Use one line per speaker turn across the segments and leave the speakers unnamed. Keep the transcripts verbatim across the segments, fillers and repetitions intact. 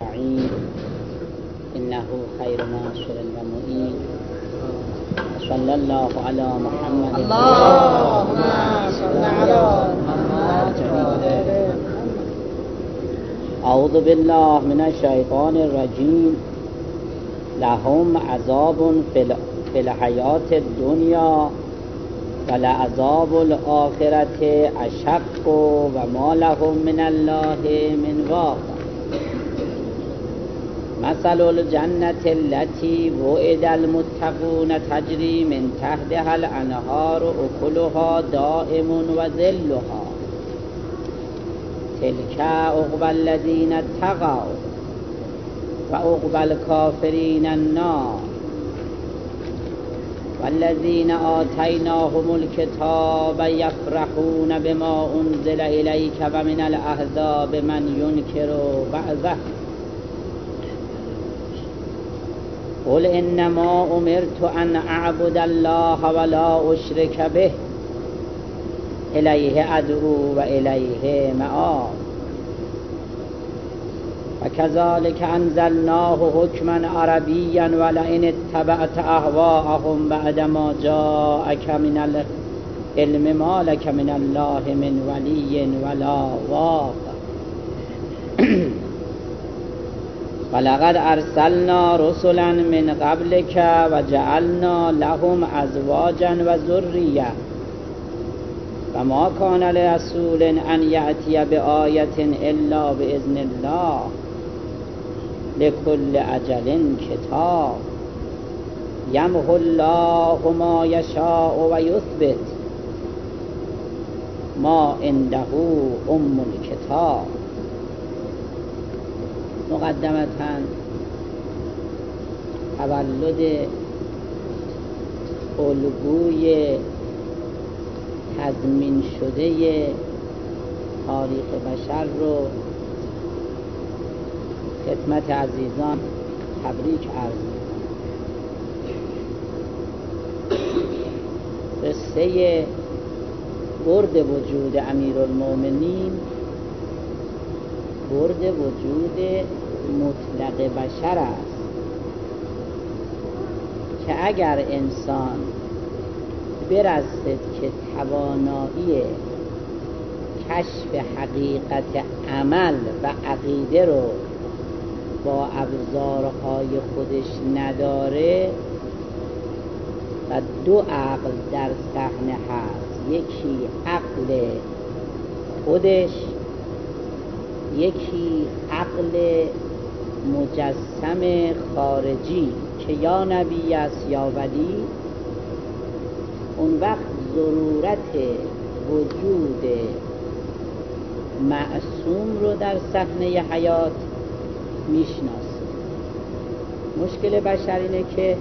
إنه خير ناصر ومعين. صلى الله على محمد.
اللهم صل على محمد.
أعوذ بالله من الشيطان الرجيم. لهم عذاب في الحياة الدنيا ولعذاب الآخرة أشق وما لهم من الله من واق. مثل الجنة التي وعد المتقون تجري من تحتها الأنهار أكلها دائم وظلها تلك عقبى الذين اتقوا وعقبى الكافرين النار. والذين آتيناهم الكتاب يفرحون بما أنزل إليك ومن الأحزاب من ينكر بعضه. قل إنما أمرت أن أعبد الله ولا أشرك به إليه أدعو وإليه مآب. وكذلك أنزلناه حكما عربيا ولئن اتبعت أهواءهم بعدما جاءك من العلم ما لك من الله من ولي ولا واق. ولقد أرسلنا رسلا من قبلك وجعلنا لهم أزواجا وذرية وما كان لرسول أن يأتي بآية إلا بإذن الله لكل أجل كتاب. يمحو الله ما يشاء ويثبت ما عنده أم الكتاب. مقدمتاً تولد الگوی تضمین شده تاریخ بشر رو خدمت عزیزان تبریک عرض می‌کنم. قصه برد وجود امیرالمومنین برد وجود مطلق بشر است که اگر انسان برسد که توانایی کشف حقیقت عمل و عقیده رو با ابزارهای خودش نداره و دو عقل در صحنه هست، یکی عقل خودش، یکی عقل مجسم خارجی که یا نبی است یا ولی، اون وقت ضرورت وجود معصوم رو در صحنه حیات میشناسه. مشکل بشر اینه که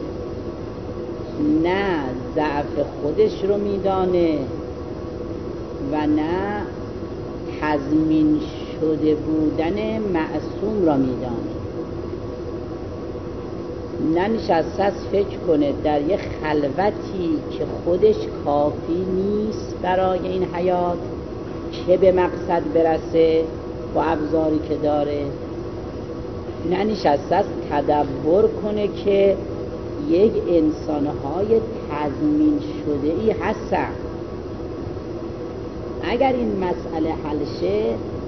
نه ضعف خودش رو میدانه و نه تضمین شده بودن معصوم را میدانه. ننشسته است فکر کنه در یه خلوتی که خودش کافی نیست برای این حیات که به مقصد برسه با ابزاری که داره. ننشسته است تدبر کنه که یک انسانهای تضمین شده ای هستن. اگر این مسئله حل شه،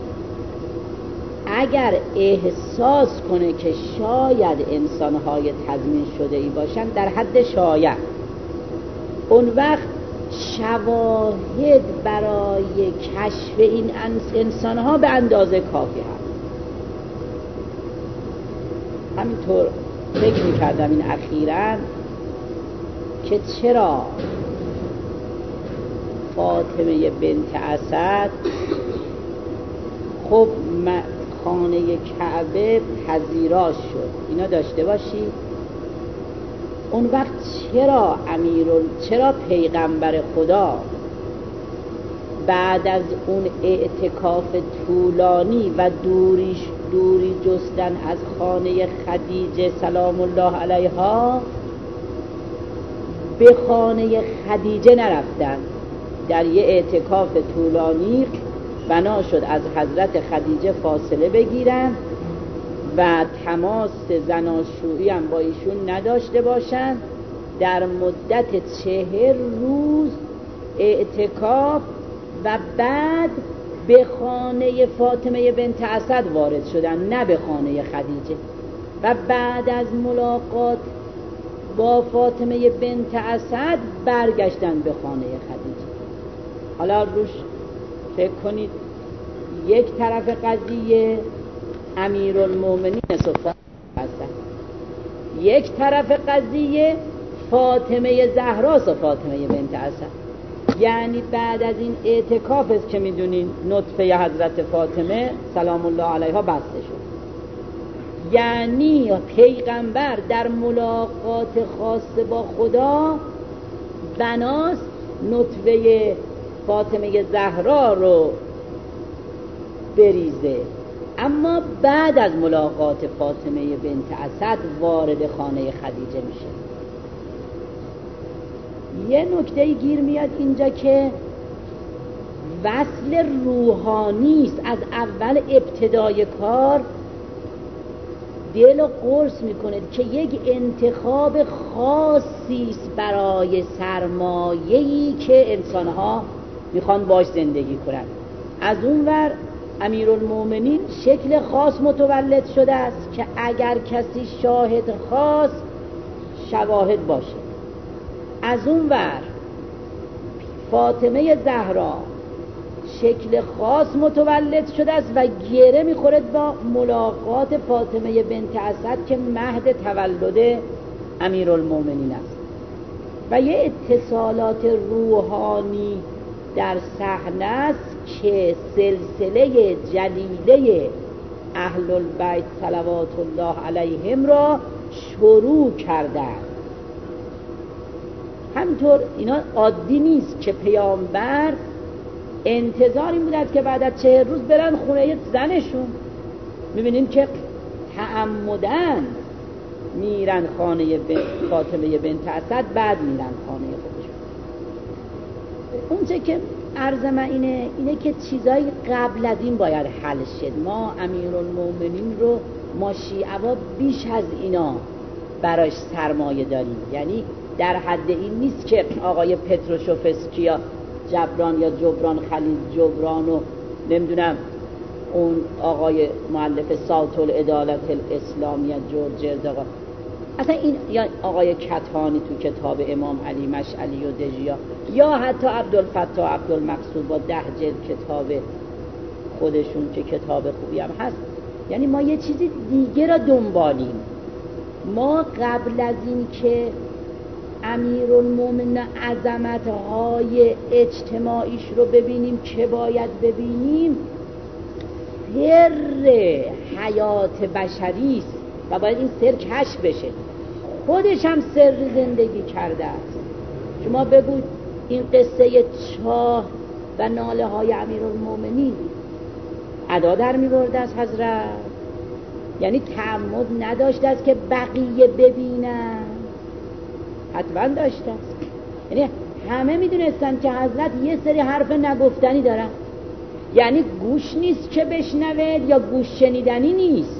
اگر احساس کنه که شاید انسانهای تضمین شده ای باشن در حد شاید، اون وقت شواهد برای کشف این انسانها به اندازه کافی هست. همینطور فکر میکردم این اخیراً که چرا فاطمه بنت اسد خب خانه کعبه پذیراش شد، اینا داشته باشی، اون وقت چرا امیرال چرا پیغمبر خدا بعد از اون اعتکاف طولانی و دوریش دوری جستن از خانه خدیجه سلام الله علیها به خانه خدیجه نرفتن؟ در یه اعتکاف طولانی بنا شد از حضرت خدیجه فاصله بگیرن و تماس زناشویی هم با ایشون نداشته باشن، در مدت چهر روز اعتکاف و بعد به خانه فاطمه بنت اسد وارد شدن، نه به خانه خدیجه. و بعد از ملاقات با فاطمه بنت اسد برگشتن به خانه خدیجه. حالا روش فکر کنید، یک طرف قضیه امیرالمومنین صفوان هستن، یک طرف قضیه فاطمه زهراست و فاطمه بنت اسد. یعنی بعد از این اعتکاف است که میدونین نطفه حضرت فاطمه سلام الله علیها بسته شد. یعنی پیغمبر در ملاقات خاص با خدا بناست نطفه فاطمه زهرا رو بریزه، اما بعد از ملاقات فاطمه بنت اسد وارد خانه خدیجه میشه. یه نکته گیر میاد اینجا که وصل روحانی است. از اول ابتدای کار دل و قرص میکنه که یک انتخاب خاصی است برای سرمایه‌ای که انسانها میخوان باش زندگی کنند. از اون ور امیرالمومنین شکل خاص متولد شده است که اگر کسی شاهد خاص شواهد باشه. از اون ور فاطمه زهرا شکل خاص متولد شده است و گره میخورد با ملاقات فاطمه بنت اسد که مهد تولد امیرالمومنین است. و یه اتصالات روحانی در صحنه است که سلسله جلیله اهل البیت صلوات الله علیهم را شروع کردند. همینطور اینا عادی نیست که پیامبر انتظار این بوده که بعد از چهر روز برن خونه زنشون. میبینیم که تعمدن میرن خانه فاطمه بنت اسد، بعد میرن خانه خودشون. اون چه که عرض من اینه اینه که چیزای قبل از این باید حل شد. ما امیرالمومنین رو ما شیعه بیش از اینا براش سرمایه داریم. یعنی در حد این نیست که آقای پتروشوفسکی یا جبران یا جبران خلیل جبران و نمیدونم اون آقای مؤلف صوت العدالت الاسلامی جورج اردوغان، اصلا این یا آقای کتانی تو کتاب امام علی مشعلی و دژیا، یا حتی عبدالفتاح عبدالمقصود با ده جلد کتاب خودشون که کتاب خوبی هم هست. یعنی ما یه چیزی دیگه را دنبالیم. ما قبل از این که امیرالمومنین عظمت‌های اجتماعیش رو ببینیم که باید ببینیم سر حیات بشری است و باید این سر کشف بشه. خودش هم سر زندگی کرده است. شما بگوید این قصه چاه و ناله های امیرالمومنین ادا در می‌برد از حضرت، یعنی تعمد نداشته است که بقیه ببینن، حتما داشته است. یعنی همه میدونستن که حضرت یه سری حرف نگفتنی دارن، یعنی گوش نیست که بشنوید یا گوش شنیدنی نیست.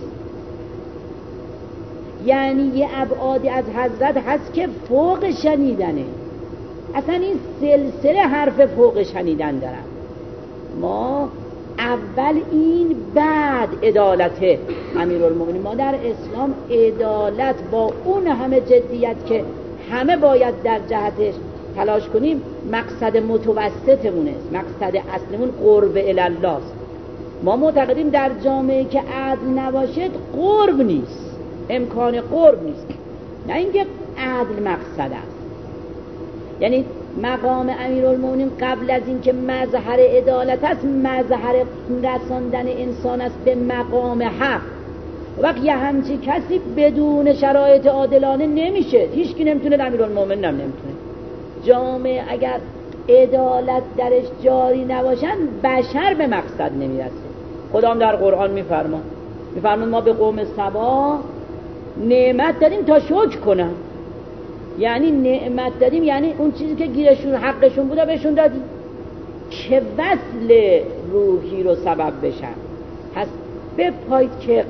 یعنی یه ابعادی از حضرت هست که فوق شنیدنه، اصلا این سلسله حرف فوق شنیدن دارن. ما اول این بعد عدالت امیرالمومنین. ما در اسلام عدالت با اون همه جدیت که همه باید در جهتش تلاش کنیم، مقصد متوسطمون است، مقصد اصلیمون قرب الله است. ما معتقدیم در جامعه که عدل نباشد قرب نیست، امکان قرب نیست، نه اینکه عدل مقصد است. یعنی مقام امیرالمومنین قبل از این که مظهر عدالت است، مظهر رساندن انسان است به مقام حق. وقت یه همچی کسی بدون شرایط عادلانه نمیشه، هیچ کی نمیتونه، امیرالمومنین هم نمیتونه. جامعه اگر عدالت درش جاری نباشن بشر به مقصد نمیرسه. خدا هم در قرآن میفرما میفرما ما به قوم سبا نعمت دادیم تا شکر کنن. یعنی نعمت دادیم یعنی اون چیزی که گیرشون حقشون بوده بهشون دادیم که وصل روحی رو سبب بشن. پس بپایید که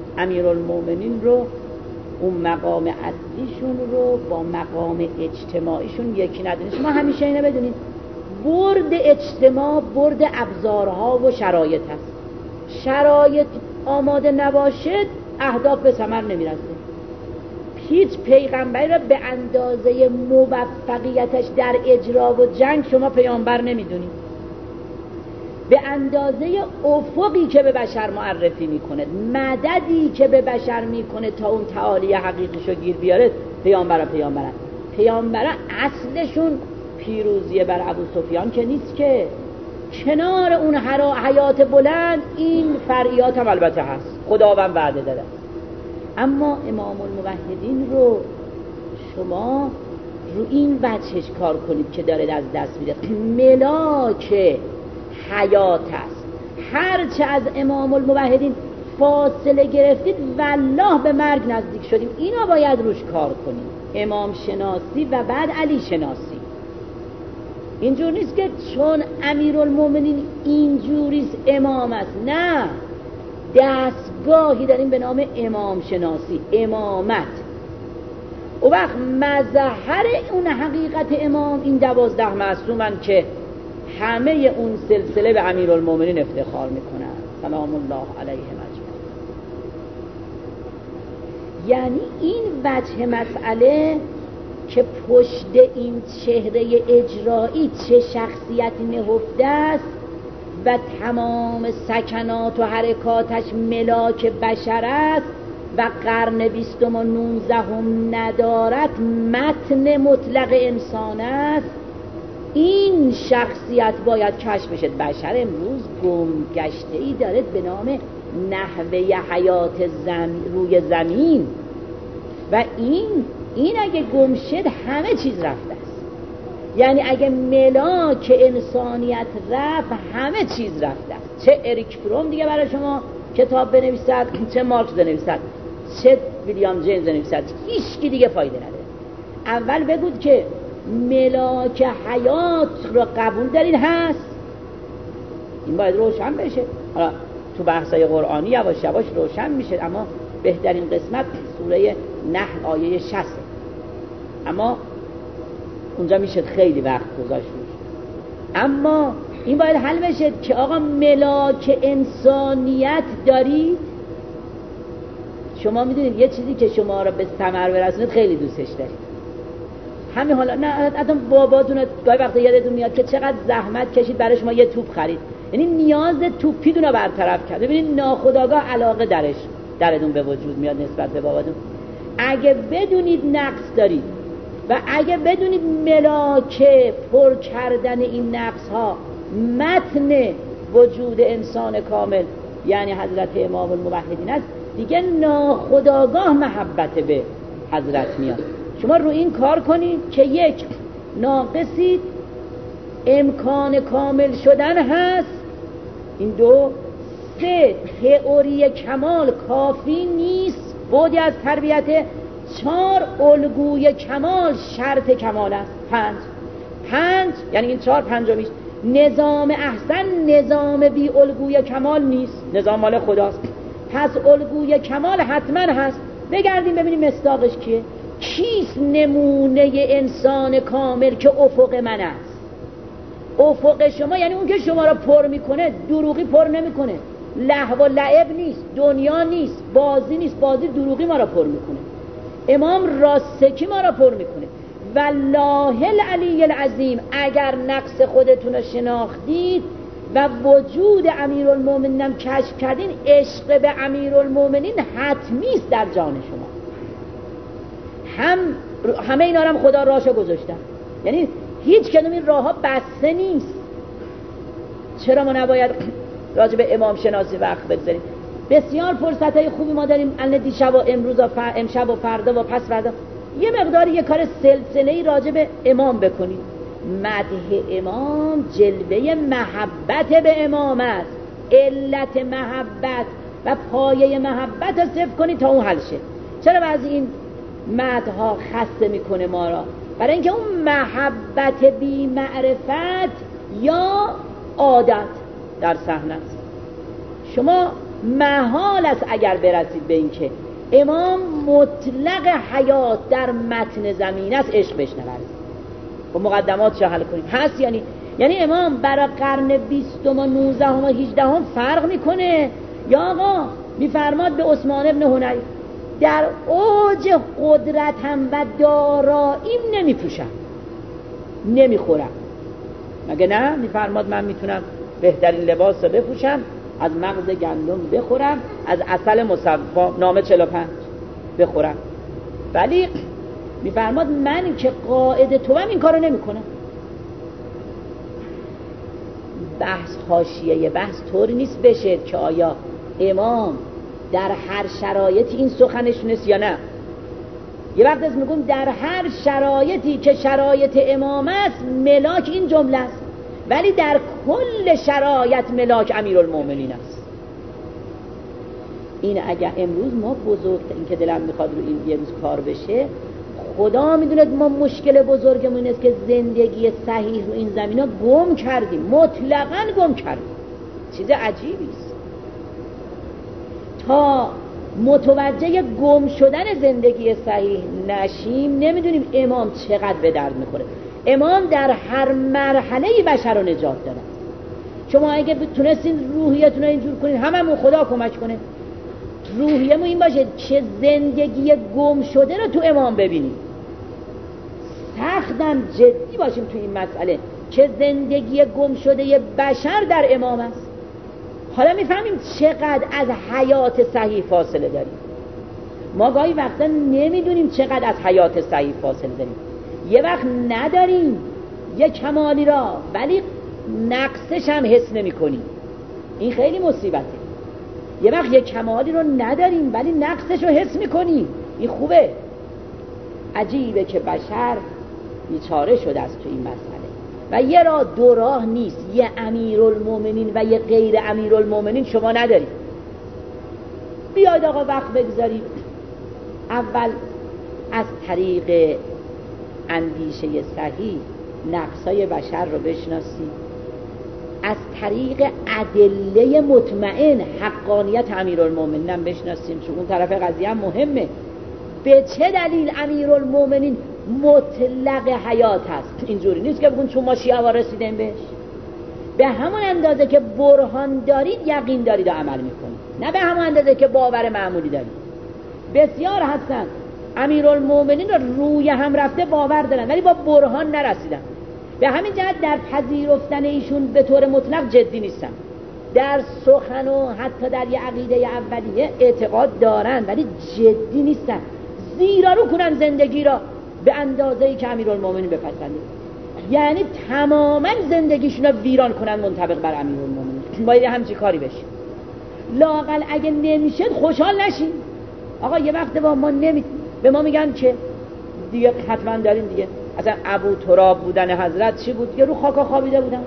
امیرالمومنین رو، اون مقام اصلیشون رو با مقام اجتماعیشون یکی ندونید. شما همیشه اینو بدونید، برد اجتماع برد ابزارها و شرایط هست. شرایط آماده نباشد اهداف به ثمر نمیرسه. هیچ پیغمبری را به اندازه موفقیتش در اجرا و جنگ شما پیامبر نمیدونید. به اندازه افقی که به بشر معرفی میکنه، مددی که به بشر میکنه تا اون تعالی حقیقیشو گیر بیاره، پیامبر پیامبرن. پیامبران اصلشون پیروزی بر ابو سفیان که نیست، که کنار اون حیات بلند این فرعیات هم البته هست، خداوند وعده داده. اما امام الموحدین رو شما رو این وجهش کار کنید که داره از دست میده. ملاک حیات است. هرچه از امام الموحدین فاصله گرفتید والله به مرگ نزدیک شدیم. اینا باید روش کار کنیم، امام شناسی و بعد علی شناسی. اینجور نیست که چون امیرالمومنین اینجوریست امام است، نه، دستگاهی داریم به نام امام شناسی، امامت. و وقت مظهر اون حقیقت امام این دوازده معصومن که همه اون سلسله به امیرالمومنین افتخار میکنن سلام الله علیهم اجمعین. یعنی این وجه مسئله که پشت این چهره اجرایی چه شخصیتی نهفته است و تمام سکنات و حرکاتش ملاک بشر است و قرن بیستم و نوزدهم ندارد، متن مطلق انسان است. این شخصیت باید کشف بشد. بشر امروز گمگشته‌ای دارد به نام نحوه حیات زمین روی زمین و این این اگه گم شد همه چیز رفته است. یعنی اگه ملاک انسانیت رفت همه چیز رفته است. چه اریک فروم دیگه برای شما کتاب بنویسد، چه مارکس بنویسد، چه ویلیام جیمز بنویسد، هیچ کی دیگه فایده نداره. اول بگود که ملاک حیات رو قبول دارید هست، این باید روشن بشه. حالا تو بحثای قرآنی یواش یواش روشن میشه، اما بهترین قسمت سوره نحل آیه شصت، اما اونجا میشه خیلی وقت گذاشت روش. اما این باید حل بشه که آقا ملاک انسانیت دارید. شما میدونید یه چیزی که شما رو به ثمر برسونه خیلی دوستش دارید. همین حالا نه حتی باباتون گاهی وقتا یادتون میاد که چقدر زحمت کشید برای شما یه توپ خرید، یعنی نیاز توپیدون رو برطرف کرد. ببینید ناخودآگاه علاقه درش درتون به وجود میاد نسبت به باباتون. اگه بدونید نقص دارید و اگه بدونید ملاک پر کردن این نقص ها متن وجود انسان کامل یعنی حضرت امام الموحدین است، دیگه ناخودآگاه محبت به حضرت میاد. شما رو این کار کنید که یک، ناقصید، امکان کامل شدن هست. این دو. سه، تئوری کمال کافی نیست، بعدی از تربیت. چهار، الگوی کمال شرط کمال است. پنج پنج یعنی این چهار پنجمیش، نظام احسن نظام بی الگوی کمال نیست، نظام مال خداست. پس الگوی کمال حتما هست. بگردیم ببینیم مصداقش کیه. کیست نمونه انسان کامل که افق من است؟ افق شما یعنی اون که شما را پر میکنه، دروغی پر نمیکنه، لهو و لعب نیست، دنیا نیست، بازی نیست، بازی دروغی ما را پر میکنه. امام راستکی ما را پر میکنه. والله العلی العظیم اگر نقص خودتون رو شناختید و وجود امیرالمومنین کشف کردین، عشق به امیرالمومنین حتمی است در جان شما. هم همه اینا رو هم خدا راهشو گذاشتن، یعنی هیچ کدوم این راهها بسته نیست. چرا ما نباید راجع به امام شناسی وقت بگذاریم؟ بسیار فرصتای خوبی ما داریم الان دیشب و امروز و فر... امشب و فردا و پس فردا یه مقداری یه کار سلسله‌ای راجع به امام بکنید. مدح امام جلوه محبت به امام است. علت محبت و پایه محبت رو صفر کنید تا اون حل شه. چرا بعضی این مدح‌ها خسته میکنه ما را؟ برای اینکه اون محبت بی معرفت یا عادت در صحنه است. شما محال است اگر برسید به این که امام مطلق حیات در متن زمین است عشق بهش نورزید. با مقدمات چه حل کنیم؟ هست یعنی یعنی امام برای قرن بیستم و نوزدهم و هجدهم فرق میکنه یا آقا میفرماد به عثمان ابن هنری در اوج قدرتم و داراییم نمیپوشم نمیخورم، مگه نه؟ میفرماد من میتونم بهترین لباس رو بپوشم، از مغز گندم بخورم، از عسل مصفا نامه چهل و پنج بخورم، ولی میفرماد من که قائد تو هم این کارو نمیکنم. بحث حاشیه بحث طوری نیست بشه که آیا امام در هر شرایطی این سخنشون است یا نه. یه وقت از میگم در هر شرایطی که شرایط امام است ملاک این جمله است، ولی در کل شرایط ملاک امیرالمومنین است. این اگر امروز ما بزرگ این که دلم میخواد رو این یه روز کار بشه، خدا میدونه ما مشکل بزرگمون این است که زندگی صحیح رو این زمین ها گم کردیم، مطلقاً گم کردیم. چیز عجیبی است. تا متوجه گم شدن زندگی صحیح نشیم نمیدونیم امام چقدر به درد میخوره. امام در هر مرحله بشر رو نجات داده. شما اگه تونستین روحیتون رو اینجور کنین هممون خدا کمک کنه، روحیه‌مون این باشه که زندگی گم شده رو تو امام ببینیم، سختم جدی باشیم تو این مسئله که زندگی گم شده بشر در امام است. حالا میفهمیم چقدر از حیات صحیح فاصله داریم. ما گاهی وقتا نمیدونیم چقدر از حیات صحیح فاصله داریم. یه وقت نداریم یه کمالی را ولی نقصش هم حس نمی کنیم، این خیلی مصیبته. یه وقت یه کمالی رو نداریم ولی نقصش رو حس می کنیم، این خوبه. عجیبه که بشر بیچاره شده است تو این مسئله و یه راه دو راه نیست، یه امیرالمومنین و یه غیر امیرالمومنین شما ندارید. بیاید آقا وقت بگذارید اول از طریق اندیشه صحیح نقصای بشر رو بشناسید، از طریق ادله مطمئن حقانیت امیرالمومنین هم بشناسیم، چون اون طرف قضیه هم مهمه. به چه دلیل امیرالمومنین مطلق حیات هست؟ اینجوری نیست که بگون چون ما شیعه رسیدیم بهش. به همون اندازه که برهان دارید یقین دارید و عمل میکنید، نه به همون اندازه که باور معمولی دارید. بسیار هستن امیرالمومنین رو روی هم رفته باور دارن ولی با برهان نرسیدن. به همین جهت در پذیرفتن ایشون به طور مطلق جدی نیستن، در سخن و حتی در یه عقیده اولیه اعتقاد دارن ولی جدی نیستن، زیرا رو کنن زندگی را به اندازه‌ای که امیرالمومنین بپسنده، یعنی تماما زندگیشون رو ویران کنن منطبق بر امیرالمومنین. باید همچی کاری بشه. لااقل اگه نمیشه خوشحال نشین. آقا یه وقت با ما نمی به ما میگن که دیگه حتما داریم دیگه، اصلا ابو تراب بودن حضرت چی بود؟ یه رو خاکا خوابیده بودن،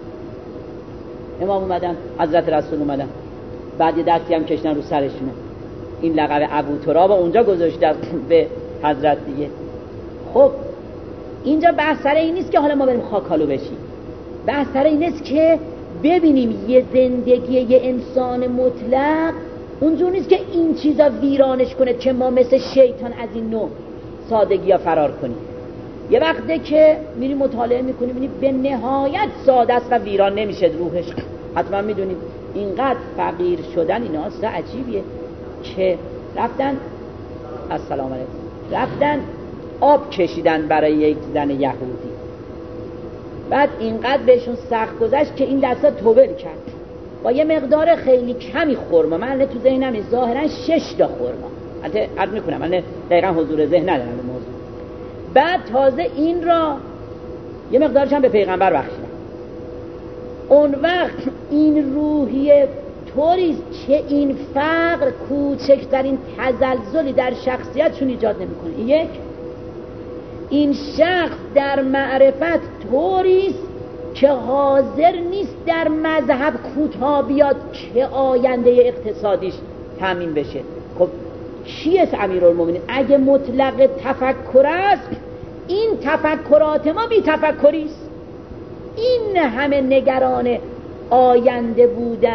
امام اومدن، حضرت رسول اومدن، بعد یه دستی هم کشتن رو سرشونه، این لقب ابو تراب اونجا گذاشته به حضرت دیگه. خب اینجا بحث سر این نیست که حالا ما بریم خاکالو بشیم، بحث سر این است که ببینیم یه زندگی یه انسان مطلق اونجور نیست که این چیزا ویرانش کنه که ما مثل شیطان از این نوع سادگی ها فرار کنیم. یه وقته که میریم مطالعه میکنیم میبینیم به نهایت ساده است و ویران نمیشه روحش. حتما میدونید اینقدر فقیر شدن اینا است عجیبیه که رفتن السلام علیکم رفتن آب کشیدن برای یک زن یهودی، بعد اینقدر بهشون سخت گذشت که این دستا توبه کرد با یه مقدار خیلی کمی خرما. من تو ذهنم ظاهرا شش تا خرما، البته عرض میکنم من دقیقا حضور ذهن ندارم به موضوع. بعد تازه این را یه مقدارش هم به پیغمبر بخشیدن. اون وقت این روحیه طوریست که این فقر کوچکترین تزلزلی در شخصیتشون ایجاد نمیکنه. یک، این شخص در معرفت طوریست که حاضر نیست در مذهب کوتاه بیاد که آینده اقتصادیش تامین بشه. خب کیست امیرالمومنین؟ اگه مطلق تفکر است این تفکرات ما بی تفکریست. این همه نگران آینده بودن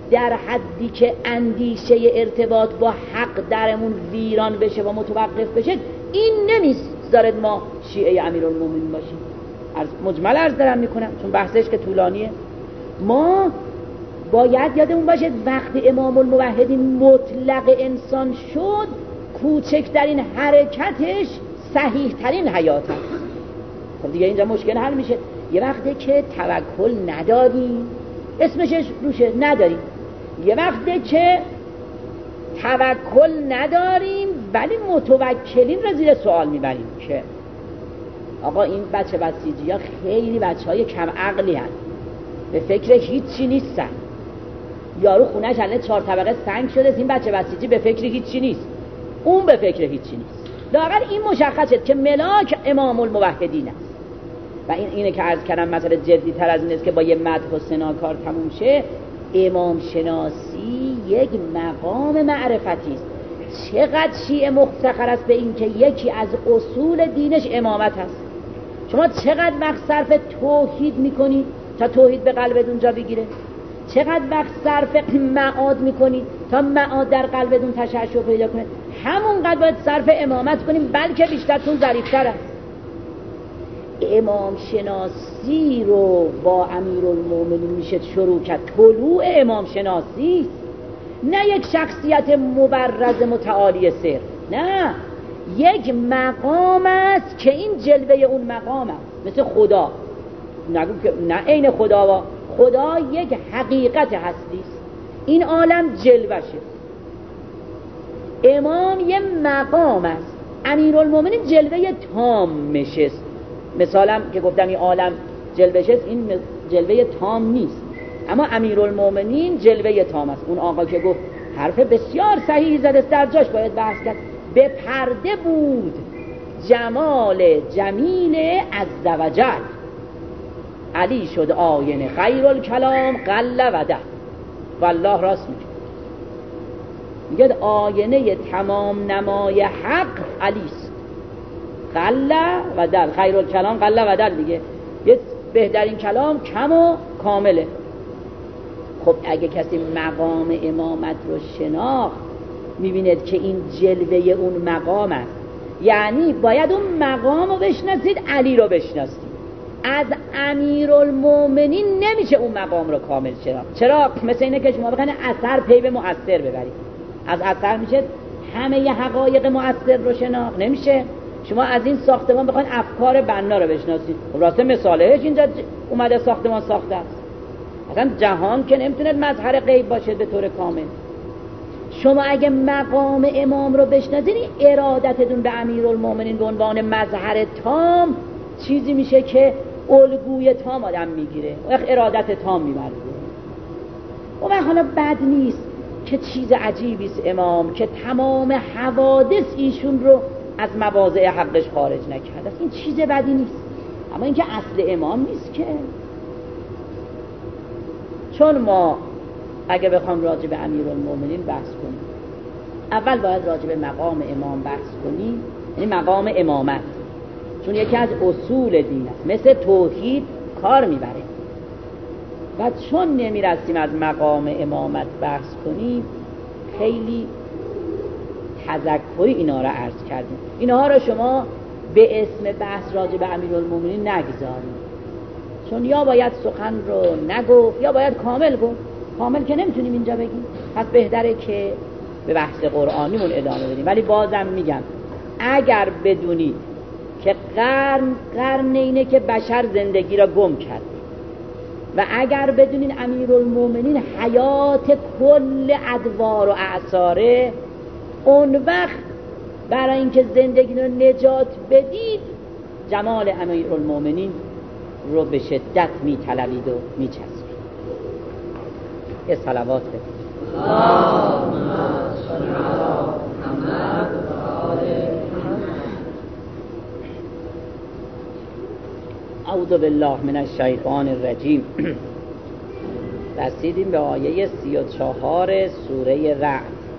در حدی که اندیشه ارتباط با حق درمون ویران بشه و متوقف بشه، این نمیذارد ما شیعه امیرالمومنین باشیم. از مجمل عرض دارم میکنم چون بحثش که طولانیه. ما باید یادمون باشه وقتی امام الموحدین مطلق انسان شد، کوچکترین حرکتش صحیح ترین حیات هست. خب دیگه اینجا مشکل حل میشه. یه وقتی که توکل نداریم، اسمش روشه نداریم. یه وقتی که توکل نداریم ولی متوکلین رو زیر سوال میبریم که آقا این بچه بسیجی ها خیلی بچه های کم عقلی هست، به فکر هیچی نیستن. یارو خونهش الان چهار طبقه سنگ شده، این بچه بسیجی به فکر هیچی نیست، اون به فکر هیچی نیست. لااقل این مشخص شد که ملاک امام الموحدین است. و این اینه که عرض کردم مثلا جدی تر از این است که با یه مدح و ثنا کار تموم شه. امام شناسی یک مقام معرفتی است. چقدر شیعه مفتخر است به این که یکی از اصول دینش امامت است. شما چقدر وقت صرف توحید میکنید تا توحید به قلبتون جا بگیره؟ چقدر وقت صرف معاد میکنید تا معاد در قلبتون تشعشع پیدا کنه؟ همونقدر باید صرف امامت کنیم، بلکه بیشترتون ظریف‌تر است. امام شناسی رو با امیرالمومنین میشه شروع کرد. طلوع امام شناسی نه یک شخصیت مبرز متعالی صرف، نه، یک مقام است که این جلوه اون مقام است. مثل خدا، نگو که نه عین خدا، و خدا یک حقیقت هستی است، این عالم جلوشه. امام یه مقام است، امیرالمومنین جلوه تامش است. مثالم که گفتم این عالم جلوش است، این جلوه تام نیست، اما امیرالمومنین جلوه تام است. اون آقا که گفت حرف بسیار صحیح زده، در جاش باید بحث کرد. به پرده بود جمال جمیل عزوجل، علی شد آینه خیر الکلام قل و ده. والله راست میگه، میگه آینه تمام نمای حق علی است، قل و دل. خیر الکلام قل و دل، دیگه یه بهترین کلام کم و کامله. خب اگه کسی مقام امامت رو شناخت، میبیند که این جلوه اون مقام است. یعنی باید اون مقام رو بشناسید، علی رو بشناسید. از امیرالمومنین نمیشه اون مقام رو کامل شناخت. چرا؟ مثل اینه که شما بخواید اثر پی به مؤثر ببرید. از اثر میشه همه ی حقایق مؤثر رو شناخت؟ نمیشه. شما از این ساختمان بخواید افکار بنا رو بشناسید، راسته مثالهش اینجا اومده ساختمان ساخته است. اصلا جهان که نمیتونه مظهر غیب باشه به طور کامل. شما اگه مقام امام رو بشناسید، ارادتتون به امیرالمومنین به عنوان مظهر تام چیزی میشه که الگوی تام آدم میگیره، ارادت تام میبره. و حالا بد نیست که چیز عجیبی است امام که تمام حوادث ایشون رو از مواضع حقش خارج نکرده است. این چیز بدی نیست، اما اینکه اصل امام نیست که. چون ما اگه بخوام راجع به امیرالمومنین بحث کنیم، اول باید راجع به مقام امام بحث کنیم، یعنی مقام امامت، چون یکی از اصول دین است، مثل توحید کار میبره. و چون نمیرسیم از مقام امامت بحث کنیم، خیلی تذکری اینا را عرض کردیم. اینها را شما به اسم بحث راجع به امیرالمومنین نگذارید، چون یا باید سخن رو نگفت یا باید کامل گفت. کامل که نمیتونیم اینجا بگیم، پس بهتره که به بحث قرآنیمون ادامه بدیم. ولی بازم میگم اگر بدونید که قرن قرن اینه که بشر زندگی را گم کرد، و اگر بدونین امیرالمومنین حیات کل ادوار و اعصاره، اون وقت برای اینکه زندگی رو نجات بدید جمال امیرالمومنین رو به شدت میطلبید و میچسبید. یه صلوات بدید.
اللهم صل علی محمد و آل محمد.
اعوذ بالله من الشیطان الرجیم. رسیدیم به آیه سی و چهار سوره رعد.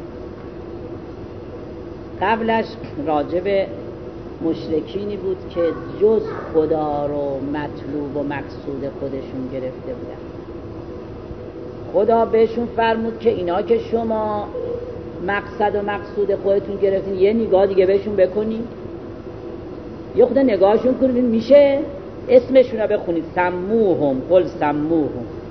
قبلش راجع به مشرکینی بود که جز خدا رو مطلوب و مقصود خودشون گرفته بودن. خدا بهشون فرمود که اینا که شما مقصد و مقصود خودتون گرفتین یه نگاه دیگه بهشون بکنید، یه خود نگاهشون کنید، میشه اسمشون رو بخونید، سموهم، قل سموهم،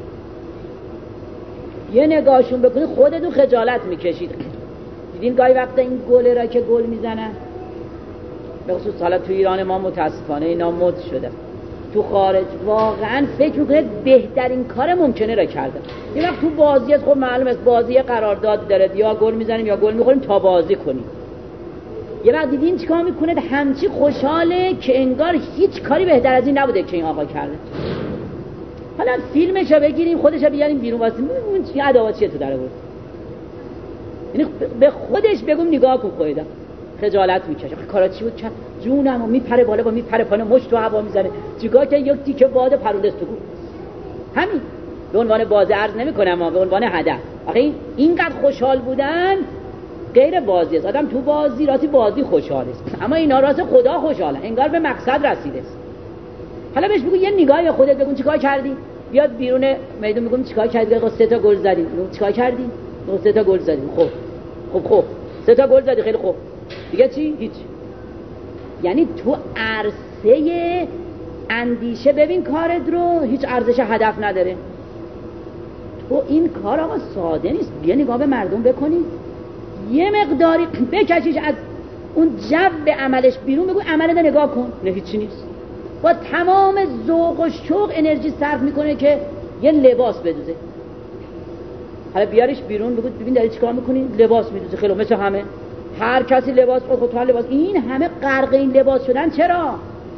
یه نگاهشون بکنید خودتون خجالت میکشید. دیدین گاهی وقتا این گله را که گل میزنن، به خصوص حالا تو ایران ما متاسفانه اینا مد شده، تو خارج واقعا فکر میکنید بهترین کار ممکنه را کرده. یه وقت تو بازی است، خب معلوم است بازی قرارداد داره، یا گل میزنیم یا گل میخوریم تا بازی کنیم. یه وقت دیدین چیکار میکنه، همچی خوشحاله که انگار هیچ کاری بهتر از این نبوده که این آقا کرده. حالا فیلمش رو بگیریم خودش رو بیاریم بیرون واسه اون چی ادوات چیه تو در آورد، یعنی به خودش بگم نگاه کن خودت خجالت میکشه. کارا چی بود؟ جونمو میپره بالا با میپره پایین، مشت تو هوا میزنه، چیکار که یک تیکه باد پرونده است تو گوش. همین به عنوان بازی عرض نمیکنم، اما به عنوان هدف. آخه اینقدر خوشحال بودن غیر بازی است. آدم تو بازی راستی بازی خوشحال است، اما اینا راست خدا خوشحاله، انگار به مقصد رسیده است. حالا بهش بگو یه نگاهی به خودت بگو چیکار کردی، بیاد بیرون میدون میگم چیکار کردی، آقا سه تا گل زدیم. چیکار کردی؟ دو سه تا گل زدیم. خب خب خب سه تا گل زدی، خیلی خوب، دیگه چی؟ هیچ. یعنی تو عرصه اندیشه ببین کارت رو، هیچ ارزش هدف نداره. تو این کار آقا ساده نیست، بیا نگاه به مردم بکنید، یه مقداری بکشیش از اون جو به عملش بیرون، بگو عملت نگاه کن، نه هیچی نیست. با تمام ذوق و شوق انرژی صرف میکنه که یه لباس بدوزه. حالا بیارش بیرون بگو ببین داری چیکار میکنی، لباس میدوزه. خیلی مثل همه، هر کسی لباس خود تو لباس، این همه غرق این لباس شدن چرا؟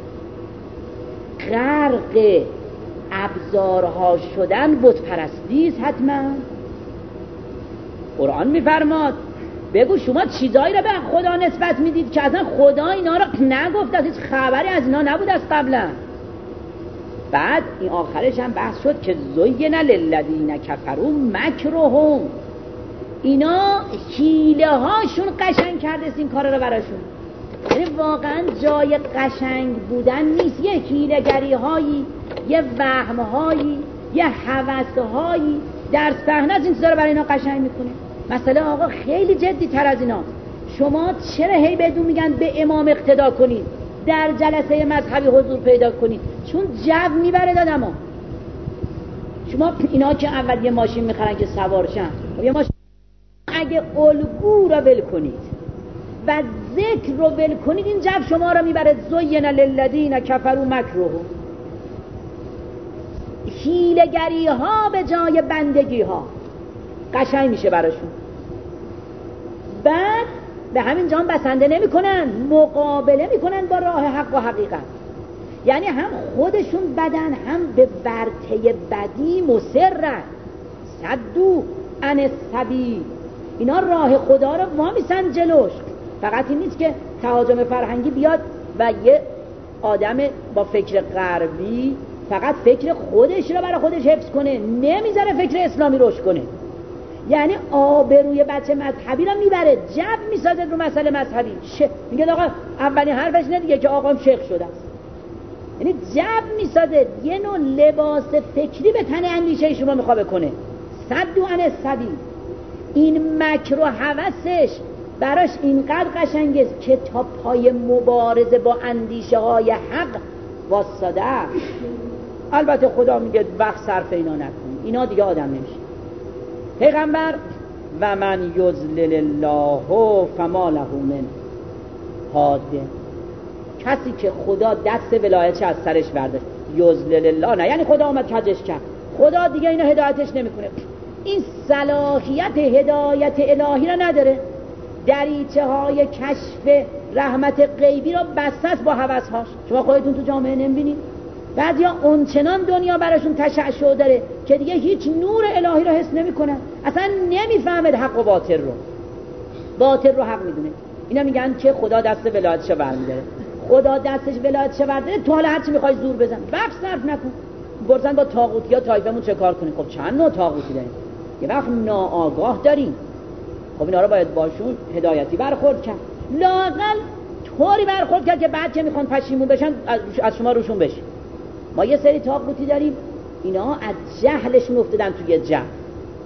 غرق ابزارها شدن بت پرستی است. حتما قرآن میفرماد بگو شما چیزایی را به خدا نسبت میدید که اصلا خدا اینا را نگفت، از هیچ خبری از اینا نبود از قبلا. بعد این آخرش هم بحث شد که زین للذین کفروا مکرهم، اینا حیله هاشون قشنگ کرده این کارا رو براشون. یعنی واقعا جای قشنگ بودن نیست، یه حیله‌گری هایی، یه وهم هایی، یه هوس هایی در صحنه از این چیزا رو برای اینا قشنگ میکنه. مسئله آقا خیلی جدی تر از اینا. شما چرا هی بدون میگن به امام اقتدا کنید، در جلسه مذهبی حضور پیدا کنید؟ چون جو میبره دادم. شما اینا که اول یه ماشین میخرن که سوارشن، یه ماشین اگه الگو رو ول کنید و ذکر رو ول کنید، این جو شما رو میبره. زین للذین کفروا مکرهم، حیله‌گری ها به جای بندگی ها قشنگ میشه براشون. بعد به همین جان بسنده نمی کنن، مقابله میکنن با راه حق و حقیقت. یعنی هم خودشون بدن، هم به ورطه بدی مصرن. صدو عن السبیل، اینا راه خدا رو وامیسن جلوش. فقط این نیست که تهاجم فرهنگی بیاد و یه آدم با فکر غربی فقط فکر خودش رو برای خودش حفظ کنه، نمیذاره فکر اسلامی روش کنه. یعنی آبروی بچه مذهبی رو میبره، جب میسازه رو مسئله مذهبی. ش... میگه آقا اولین حرفش نه دیگه که آقام شیخ شده است. یعنی جب میسازه، یه نوع لباس فکری به تن اندیشه شما میخواد بکنه. صدو عن السبیل. این مکر و هوسش براش اینقدر قشنگه که تا پای مبارزه با اندیشه های حق واسطه. البته خدا میگه وقت صرف اینا نکن، اینا دیگه آدم نمیشه. پیغمبر و من یضلل الله فما له من هاد، کسی که خدا دست ولایتش از سرش برداشت، یضلل الله نه یعنی خدا اومد کجش کرد، خدا دیگه اینو هدایتش نمیکنه. این صلاحیت هدایت الهی را نداره، دریچه های کشف رحمت غیبی را بسته است با هوس‌هاش. شما خودتون تو جامعه نمیبینید؟ بعضیا اونچنان دنیا براشون تشعشع داره که دیگه هیچ نور الهی رو حس نمیکنن، اصلا نمیفهمد حق و باطل رو، باطل رو حق میدونه. اینا میگن که خدا دست ولایتش برمی‌داره، خدا دستش ولایتش برداره، تو حالا هر چی میخوای زور بزن، وقت صرف نکن. برسن با طاغوتیا طایفمون چه کار کنیم؟ خب چند نوع طاغوتی داریم، یه وقت ناآگاه داریم، خب اینا رو باید باشون هدایتی برخورد کرد، لااقل طوری برخورد کرد که بعد که میخوان پشیمون بشن از شما روشون بشین. ما یه سری طاغوتی داریم، اینا از جهلشون افتادن توی جهل،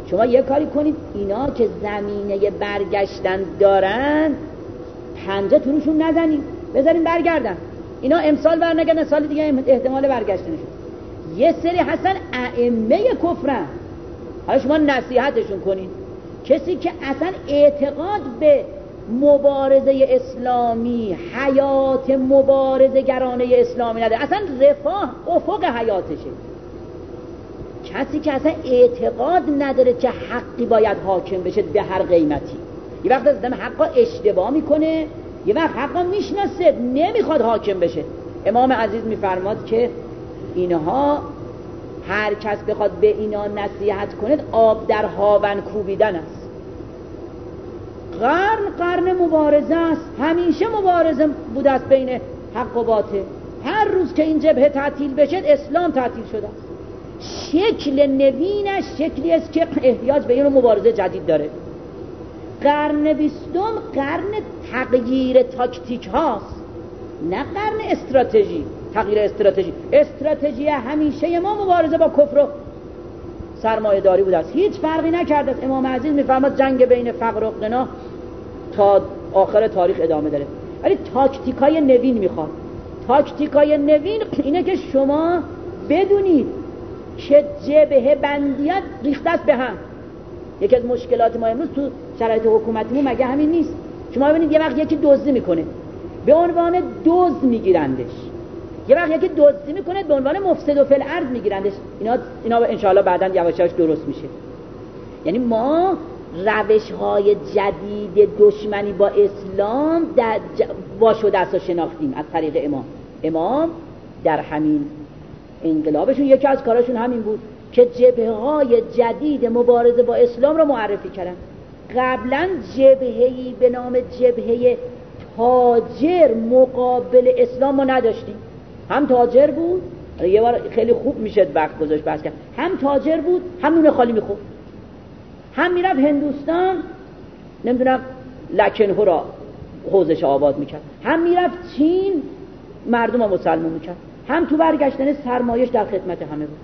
شما یه کاری کنید اینا که زمینه برگشتن دارن پنجه تو روشون نزنید، بذارین برگردن. اینا امسال برنگردن، سال دیگه احتمال برگشتنشون. یه سری هستن ائمه کفرن، حالا شما نصیحتشون کنید. کسی که اصلا اعتقاد به مبارزه اسلامی، حیات مبارزه گرانه اسلامی نداره، اصلا رفاه افق حیاتشه. کسی که اصلا اعتقاد نداره که حقی باید حاکم بشه به هر قیمتی. یه وقت از دم حقا اشتباه میکنه، یه وقت حقا میشناسه نمیخواد حاکم بشه. امام عزیز میفرماد که اینها هر کس بخواد به اینا نصیحت کنه آب در هاون کوبیدن است. قرن قرن مبارزه است، همیشه مبارزه بوده است بین حق و باطل. هر روز که این جبهه تعطیل بشه اسلام تعطیل شده است. شکل نوینش شکلی است که احتیاج به این مبارزه جدید داره. قرن بیستم قرن تغییر تاکتیک هاست، نه قرن استراتژی. تغییر استراتژی استراتژی همیشه ما مبارزه با کفر و سرمایه داری بوده است، هیچ فرقی نکرده است. امام عزیز میفرماد جنگ بین فقر و غنا تا آخر تاریخ ادامه داره، ولی تاکتیکای نوین میخواد. تاکتیکای نوین اینه که شما بدونید که جبهه بندیت ریخته است به هم. یکی از مشکلات ما امروز تو شرایط حکومتیمون مگه همین نیست؟ شما ببینید یه وقت یکی دزدی میکنه به عنوان دزد میگیرندش، یه وقت یکی دزدی میکنه به عنوان مفسد و فی الارض میگیرندش. اینا اینا ان شاء الله بعداً یواش یواش درست میشه. یعنی ما روش‌های جدید دشمنی با اسلام در وا شده است و شناختیم از طریق امام. امام در همین انقلابشون یکی از کاراشون همین بود که جبهه‌های جدید مبارزه با اسلام رو معرفی کردن. قبلا جبهه‌ای به نام جبهه تاجر مقابل اسلام ما نداشتیم. هم تاجر بود، یه بار خیلی خوب میشه وقت گذاشت بحث کرد، هم تاجر بود هم نون خالی میخورد، هم میرفت هندوستان نمیدونم لکنهو را حوزش آباد میکرد، هم میرفت چین مردم ها مسلمان میکرد، هم تو برگشتن سرمایش در خدمت همه بود.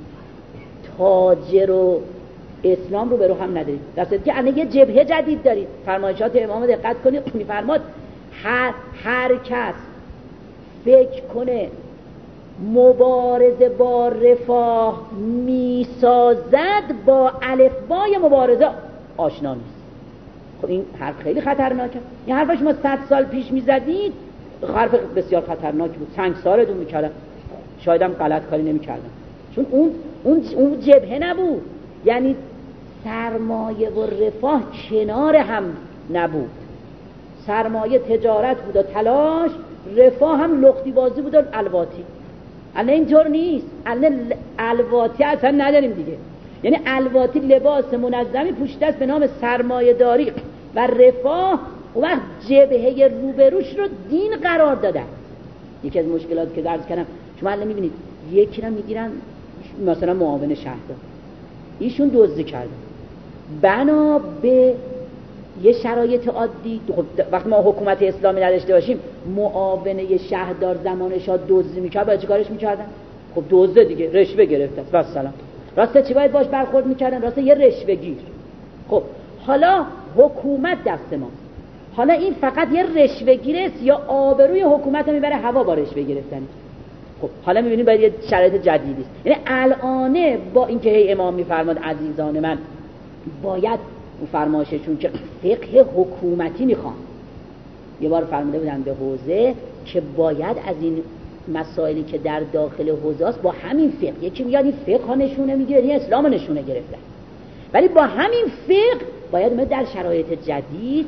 تاجر و اسلام رو به رو هم ندارید. در صورتی که الان یه جبهه جدید دارید. فرمایشات امام دقت کنید، میفرماد هر هر کس فکر کنه مبارزه با رفاه میسازد با الفبای مبارزه آشنا نیست. خب این حرف خیلی خطرناکه. این حرف شما صد سال پیش میزدید حرف بسیار خطرناک بود، سنگسارتون میکردن، شاید هم غلط کاری نمیکردن، چون اون اون اون جبهه نبود. یعنی سرمایه و رفاه کنار هم نبود. سرمایه تجارت بود و تلاش، رفاه هم لختی بازی بود و الواتی. الان اینطور نیست. الان الواتی اصلا نداریم دیگه. یعنی الواتی لباس منظمی پوشیده است به نام سرمایه داری و رفاه، و وقت جبهه روبروش رو دین قرار دادن. یکی از مشکلاتی که درس کردم، شما الان میبینید یکی رو میگیرن مثلا معاون شهردار، ایشون دزدی کرده، بنا به یه شرایط عادی. خب وقتی ما حکومت اسلامی نداشته باشیم معاون شهردار زمان شاه دزدی میکرد، باید چه کارش میکردن؟ خب دزده دیگه، رشوه گرفته است. والسلام. راسته چی باید باش برخورد میکردن؟ راسته یه رشوه گیر. خب حالا حکومت دست ماست، حالا این فقط یه رشوه گیر است یا آبروی حکومت رو میبره هوا با رشوه گرفتن؟ خب حالا میبینید باید یه شرایط جدیدی است. یعنی الان با اینکه هی امام میفرماد عزیزان من باید اون فرمایششون که فقه حکومتی میخوان، یه بار فرموده بودن به حوزه که باید از این مسائلی که در داخل حوزه است با همین فقه، یکی میاد این فقه ها نشونه میگیره، این اسلام نشونه گرفتن، ولی با همین فقه باید ما در شرایط جدید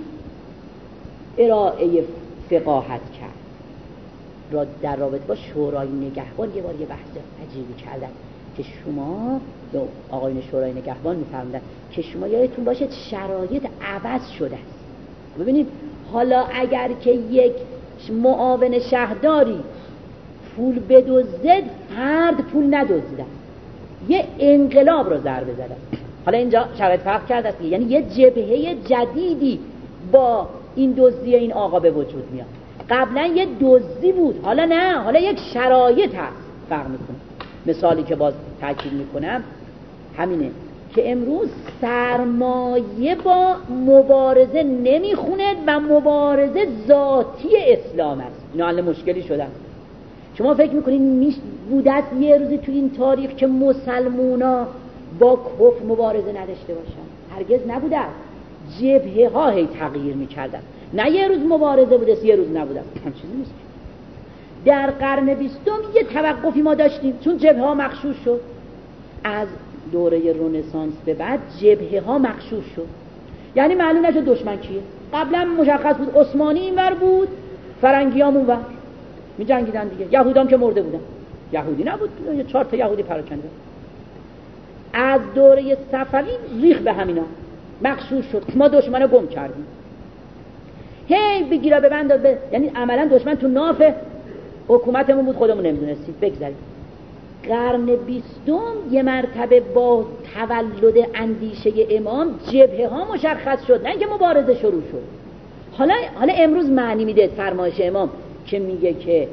ارائه فقاهت کرد. را در رابطه با شورای نگهبان یه بار یه بحث عجیبی کردن که شما به آقایون شورای نگهبان میفرمودن که شما یادتون باشه شرایط عوض شده است. ببینید حالا اگر که یک معاون شهرداری پول بدزدد، فرد پول ندزدن، یه انقلاب رو ضربه زدن. حالا اینجا شرایط فرق کرده است، یعنی یه جبهه جدیدی با این دزدی این آقا به وجود میاد. قبلا یه دزدی بود، حالا نه، حالا یک شرایط هست، فرق میکنه. مثالی که باز تاکید میکنم همینه که امروز سرمایه با مبارزه نمیخونه و مبارزه ذاتی اسلام است. اینا حل مشکلی شدن. شما فکر میکنین میش بوده است یه روزی تو این تاریخ که مسلمونا با کفر مبارزه نداشته باشن؟ هرگز نبوده است. جبهه ها هی تغییر میکردن، نه یه روز مبارزه بوده است یه روز نبوده است. هم چیزی نیست. در قرن بیستم یه توقفی ما داشتیم چون جبهه ها مغشوش شد. از دوره رنسانس به بعد جبهه ها مغشوش شد، یعنی معلوم نشد دشمن کیه. قبلا مشخص بود عثمانی اینور بود، فرنگیام اونور می جنگیدن دیگه. یهودام که مرده بودن، یهودی نبود، چهار تا یهودی پراکنده. از دوره صفوی ریخ به همینا، مغشوش شد، ما دشمنو گم کردیم. هی بگیرا ببند ب... یعنی عملا دشمن تو ناف حکومتمون بود، خودمون نمیدونستیم. بگذاریم قرن بیستم یه مرتبه با تولد اندیشه امام جبهه ها مشخص شد، نه اینکه مبارزه شروع شد. حالا حالا امروز معنی میده فرمایش امام که میگه که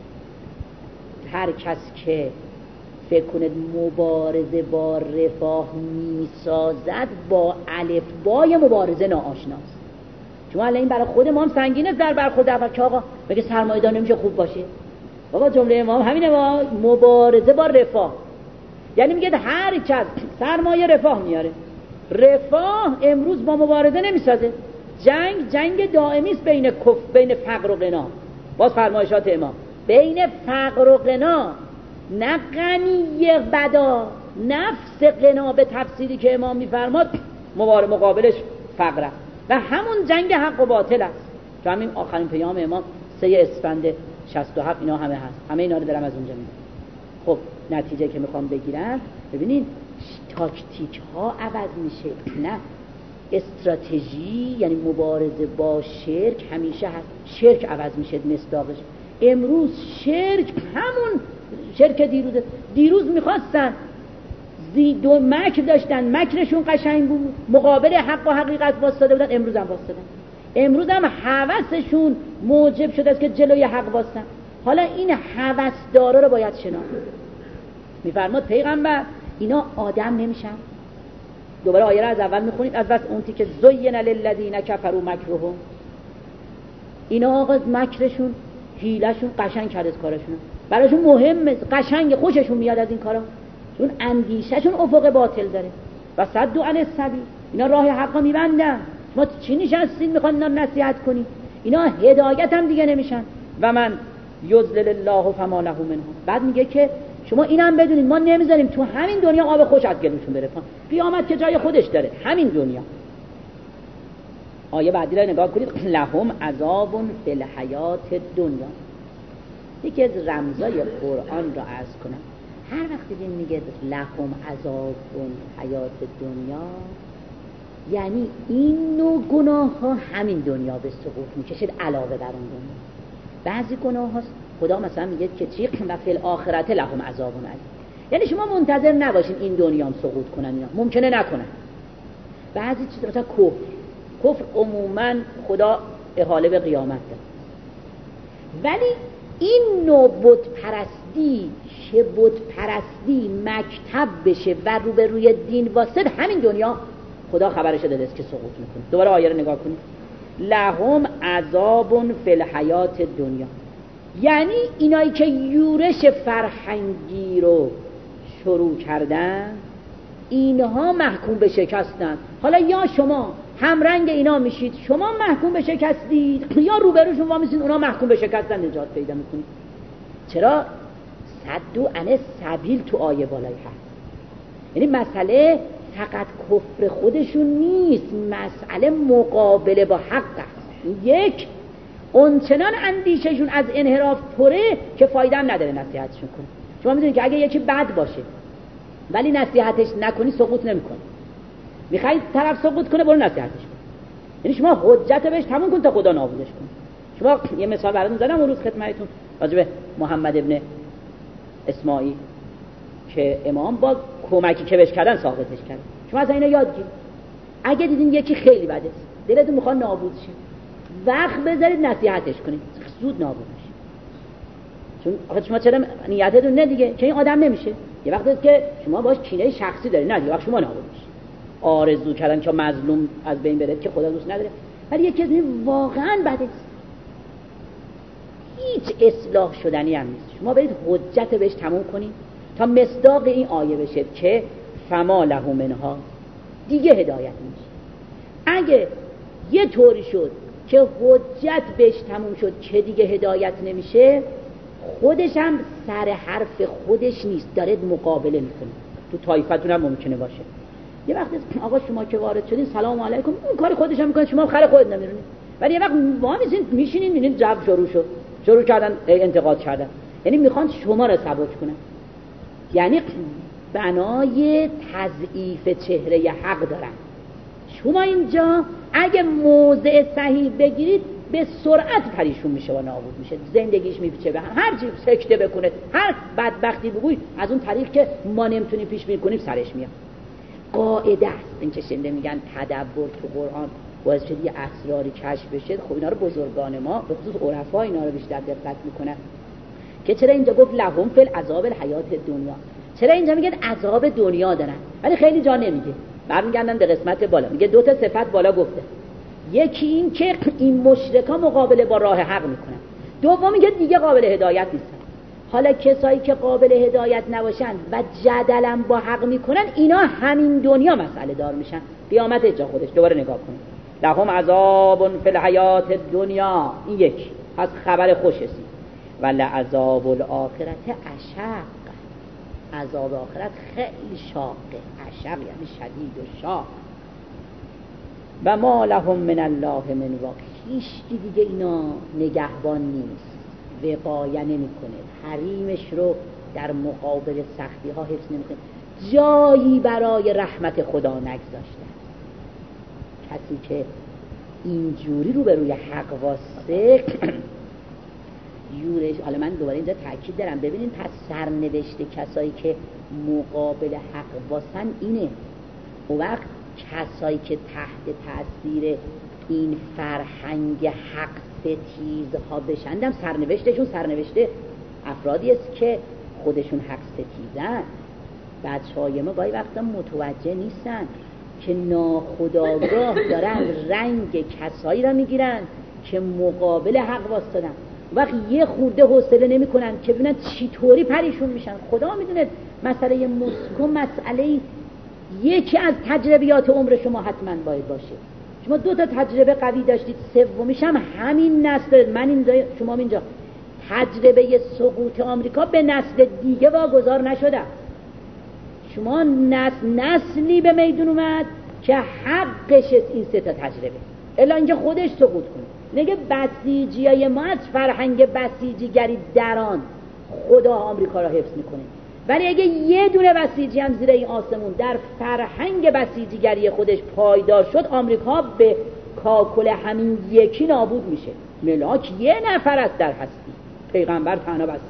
هر کس که فکر کند مبارزه با رفاه میسازد با الفبای مبارزه ناآشناست. چون الان این برای خود امام سنگینه در برخورد اول که آقا بگه سرمایه‌دار نمیشه خوب باشه. بابا جمله امام همینه، ما مبارزه با رفاه، یعنی میگه هر کس سرمایه رفاه میاره. رفاه امروز با مبارزه نمیسازه. جنگ جنگ دائمی است بین کف بین فقر و غنا. باز فرمایشات امام بین فقر و غنا، نه غنی بدا، نفس غنا به تفسیری که امام میفرماد مبارزه مقابلش فقر است و همون جنگ حق و باطل است. که همین آخرین پیام امام سه اسفند شصت و هفت اینا همه هست. همه اینا رو دارم از اونجا میگم. خب نتیجه که میخوام بگیرم، ببینین تاکتیک ها عوض میشه، نه استراتژی. یعنی مبارزه با شرک همیشه هست، شرک عوض میشه مصداقش. امروز شرک همون شرک دیروز دیروز میخواستن دو مکر داشتن، مکرشون قشنگ بود، مقابل حق و حقیقت واسطه بودن. امروز هم واسطه، امروز هم هوسشون موجب شده است که جلوی حق واسطن. حالا این هوسدارا رو باید شناخت. میفرماد پیغمبر اینا آدم نمیشن. دوباره آیه را از اول میخونید، از بس اون که زین للذین کفروا مکرهم. اینا آقا مکرشون حیلهشون قشنگ کرده از کارشون، براشون مهمه، قشنگ، خوششون میاد از این کارا، چون اندیشهشون افق باطل داره. و صدوا عن السبیل، اینا راه حقا میبندن. ما چی نشستید میخوان اینا نصیحت کنی؟ اینا هدایت هم دیگه نمیشن. و من یضلل الله فما له منهم. بعد میگه که شما اینم بدونید ما نمیذاریم تو همین دنیا آب خوش از گلوشون بره، قیامت که جای خودش داره، همین دنیا. آیه بعدی رو نگاه کنید، لهم عذاب فی الحیات دنیا. یکی از رمزای قرآن را عرض کنم، هر وقت دیدین میگه لهم عذاب حیات دنیا، یعنی این نوع گناه ها همین دنیا به سقوط میکشد علاوه بر اون دنیا. بعضی گناه هاست خدا مثلا میگه که چی و فی الاخرت لهم عذاب علیم، یعنی شما منتظر نباشین این دنیا هم سقوط کنن، اینا ممکنه نکنن. بعضی چیزا مثلا کفر کفر عموما خدا احاله به قیامت داره، ولی این نوع بت پرستی که بت پرستی مکتب بشه و رو به روی دین واسط، همین دنیا خدا خبرش داده است که سقوط میکنه. دوباره آیه رو نگاه کنید، لهم عذاب فی الحیات دنیا، یعنی اینایی که یورش فرهنگی رو شروع کردن اینها محکوم به شکستن. حالا یا شما همرنگ اینا میشید، شما محکوم به شکستید، یا روبروشون وامیسید اونا محکوم به شکستن نجات پیدا میکنید. چرا؟ صدوا عن السبیل تو آیه بالایی هست. یعنی مسئله فقط کفر خودشون نیست، مسئله مقابله با حق است. یک، اونچنان اندیششون از انحراف پره که فایده هم نداره نصیحتشون کنه. شما میدونید که اگه یکی بد باشه ولی نصیحتش نکنی سقوط نمیکنه. میخوای طرف سقوط کنه برو نصیحتش کن، یعنی شما حجت بهش تموم کن تا خدا نابودش کنه. شما یه مثال براتون زدم اون روز خدمتتون راجع به محمد ابن اسماعیل که امام با کمکی که بهش کردن ساقطش کرد. شما از اینا یاد گیرید. اگه دیدین یکی خیلی بده است، دلتون میخواد نابود شه، وقت بذارید نصیحتش کنید، زود نابود میشه. چون آخه شما چرا نیتتون نه دیگه که این آدم نمیشه. یه وقتی که شما باش کینه شخصی دارید، نه دیگه وقت شما نابود میشه. آرزو کردن که مظلوم از بین بره که خدا دوست نداره، ولی یکی از این واقعا بده، هیچ اصلاح شدنی هم نیست. شما برید حجت بهش تموم کنید تا مصداق این آیه بشه که فما له منها، دیگه هدایت نمیشه. اگه یه طوری شد که حجت بهش تموم شد که دیگه هدایت نمیشه، خودش هم سر حرف خودش نیست، داره مقابله میکنه. تو طایفتون هم ممکنه باشه یه وقت آقا شما که وارد شدین سلام علیکم، اون کار خودش هم میکنه، شما خر خود نمیرونید، ولی یه وقت وامیزین میشینین میبینید جو شروع شد، شروع کردن انتقاد کردن، یعنی میخوان شما رو سبک کنن، یعنی بنای تضعیف چهره حق دارن. شما اینجا اگه موضع صحیح بگیرید به سرعت پریشون میشه و نابود میشه، زندگیش میپیچه به هم، هر چی سکته بکنه، هر بدبختی بگوی از اون طریق که ما نمیتونیم پیش بینی کنیم سرش میاد. قاعده است این که شنده میگن تدبر تو قرآن باعث شد یه اسراری کشف بشه. خب اینا رو بزرگان ما به خصوص عرفا اینا رو بیشتر دقت میکنن که چرا اینجا گفت لهم فی العذاب الحیات دنیا، چرا اینجا میگه عذاب دنیا دارن ولی خیلی جا نمیگه، برمیگردن به قسمت بالا میگه دو تا صفت بالا گفته، یکی این که این مشرکا مقابله با راه حق میکنن، دوم میگه دیگه قابل هدایت نیستن. حالا کسایی که قابل هدایت نباشن و جدلم با حق میکنن، اینا همین دنیا مسئله دار میشن، قیامت جا خودش. دوباره نگاه کنید، لهم عذاب فی الحیات دنیا، این یک از خبر خوشی، و لعذاب الاخرت اشق، عذاب آخرت خیلی شاقه، اشق یعنی شدید و شاق. و ما لهم من الله من واق، هیچ دیگه اینا نگهبان نیست، وقایه نمی کنه، حریمش رو در مقابل سختی ها حفظ نمی کنه، جایی برای رحمت خدا نگذاشته. کسی که اینجوری رو به روی حق واسه یورش. حالا من دوباره اینجا تاکید دارم، ببینید پس سرنوشت کسایی که مقابل حق واسن اینه. اون وقت کسایی که تحت تاثیر این فرهنگ حق ستیزها بشندم، سرنوشتشون سرنوشت افرادی است که خودشون حق ستیزن. بچه‌های ما گاهی وقتا متوجه نیستن که ناخودآگاه دارن رنگ کسایی را میگیرن که مقابل حق واسطادن، وقت یه خورده حوصله نمی کنن که ببینن چی طوری پریشون میشن. خدا میدونه مسئله مسکو مسئله یکی از تجربیات عمر شما حتما باید باشه. شما دو تا تجربه قوی داشتید، سومیش هم همین نسل دارید. من اینجا، شما اینجا. تجربه سقوط آمریکا به نسل دیگه واگذار نشده. شما نسل نسلی به میدون اومد که حقش این سه تا تجربه، الا اینجا خودش سقوط کنه. نگه بسیجیای ما از فرهنگ بسیجیگری دران خدا آمریکا را حفظ میکنه، ولی اگه یه دونه بسیجی هم زیر این آسمون در فرهنگ بسیجیگری خودش پایدار شد، آمریکا به کاکل همین یکی نابود میشه. ملاک یه نفر است در هستی، پیغمبر تنها بسته.